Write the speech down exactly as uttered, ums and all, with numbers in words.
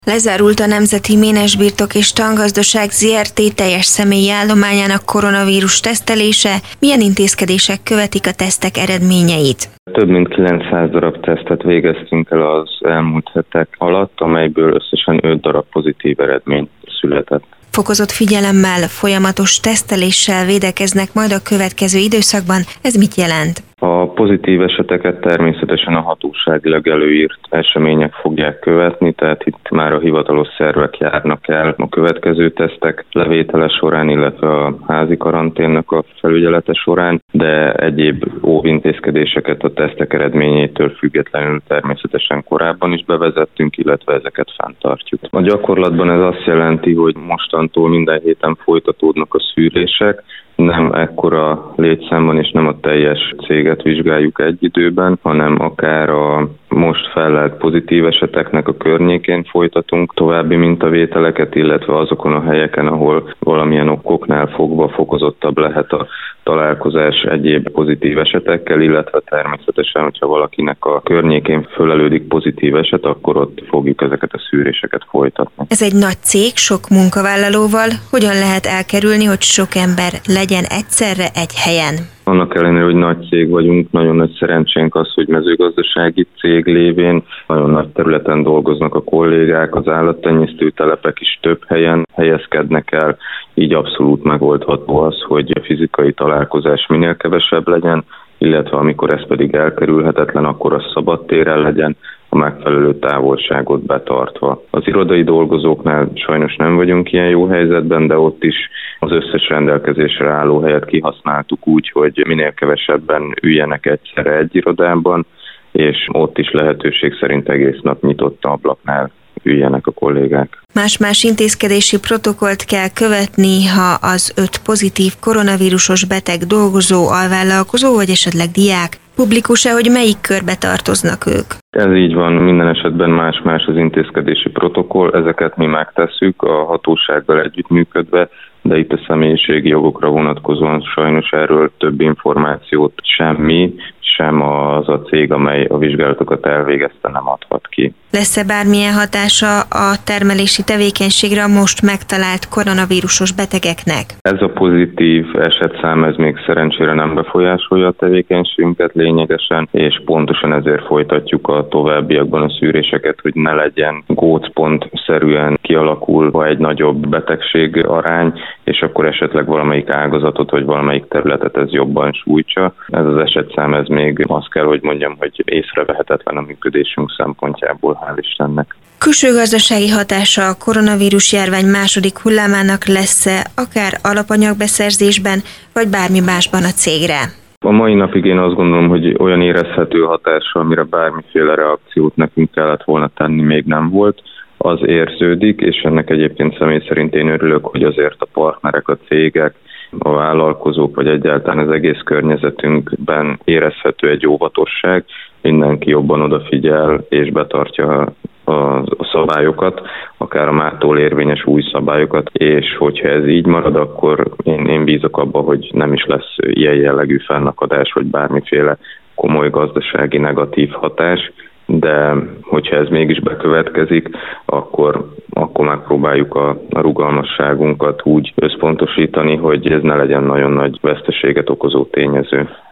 Lezárult a Nemzeti Ménesbirtok és Tangazdaság zé er té teljes személyi állományának koronavírus tesztelése. Milyen intézkedések követik a tesztek eredményeit? Több mint kilencszáz darab tesztet végeztünk el az elmúlt hetek alatt, amelyből összesen öt darab pozitív eredmény született. Fokozott figyelemmel, folyamatos teszteléssel védekeznek majd a következő időszakban. Ez mit jelent? A pozitív eseteket természetesen a hatóságilag előírt események fogják követni, tehát itt már a hivatalos szervek járnak el a következő tesztek levétele során, illetve a házi karanténnak a felügyelete során, de egyéb óvintézkedéseket a tesztek eredményétől függetlenül természetesen korábban is bevezettünk, illetve ezeket fenntartjuk. A gyakorlatban ez azt jelenti, hogy mostantól minden héten folytatódnak a szűrések, nem ekkora létszámban és nem a teljes céget vizsgáljuk egy időben, hanem akár a most fellelt pozitív eseteknek a környékén folytatunk további mintavételeket, illetve azokon a helyeken, ahol valamilyen okoknál fogva fokozottabb lehet a találkozás egyéb pozitív esetekkel, illetve természetesen, hogyha valakinek a környékén fölelődik pozitív eset, akkor ott fogjuk ezeket a szűréseket folytatni. Ez egy nagy cég, sok munkavállalóval. Hogyan lehet elkerülni, hogy sok ember legyen egyszerre egy helyen? Annak ellenére, hogy nagy cég vagyunk, nagyon nagy szerencsénk az, hogy mezőgazdasági cég lévén nagyon nagy területen dolgoznak a kollégák, az állattenyésztő telepek is több helyen helyezkednek el, így abszolút megoldható az, hogy a fizikai találkozás minél kevesebb legyen, illetve amikor ez pedig elkerülhetetlen, akkor a szabad téren legyen, a megfelelő távolságot betartva. Az irodai dolgozóknál sajnos nem vagyunk ilyen jó helyzetben, de ott is az összes rendelkezésre álló helyet kihasználtuk úgy, hogy minél kevesebben üljenek egyszerre egy irodában, és ott is lehetőség szerint egész nap nyitott ablaknál üljenek a kollégák. Más-más intézkedési protokollt kell követni, ha az öt pozitív koronavírusos beteg dolgozó, alvállalkozó vagy esetleg diák. Publikus-e, hogy melyik körbe tartoznak ők? Ez így van, minden esetben más-más az intézkedési protokoll, ezeket mi megtesszük a hatósággal együttműködve, de itt a személyiségi jogokra vonatkozóan sajnos erről több információt sem mi, sem az a cég, amely a vizsgálatokat elvégezte, nem adhat ki. Lesz-e bármilyen hatása a termelési tevékenységre a most megtalált koronavírusos betegeknek? Ez a pozitív esetszám, ez még szerencsére nem befolyásolja a tevékenységünket lényegesen, és pontosan ezért folytatjuk a továbbiakban a szűréseket, hogy ne legyen gócpontszerűen kialakulva egy nagyobb betegség arány, és akkor esetleg valamelyik ágazatot vagy valamelyik területet ez jobban sújtsa. Ez az esetszám, ez még azt kell, hogy mondjam, hogy észrevehetetlen a működésünk szempontjából, hál' Istennek. Külső gazdasági hatása a koronavírus járvány második hullámának lesz-e, akár alapanyagbeszerzésben, vagy bármi másban a cégre? A mai napig én azt gondolom, hogy olyan érezhető hatása, amire bármiféle reakciót nekünk kellett volna tenni, még nem volt. Az érződik, és ennek egyébként személy szerint én örülök, hogy azért a partnerek, a cégek, a vállalkozók, vagy egyáltalán az egész környezetünkben érezhető egy óvatosság, mindenki jobban odafigyel és betartja a szabályokat, akár a mától érvényes új szabályokat, és hogyha ez így marad, akkor én, én bízok abba, hogy nem is lesz ilyen jellegű fennakadás, vagy bármiféle komoly gazdasági negatív hatás, de hogyha ez mégis bekövetkezik, akkor, akkor megpróbáljuk a, a rugalmasságunkat úgy összpontosítani, hogy ez ne legyen nagyon nagy veszteséget okozó tényező.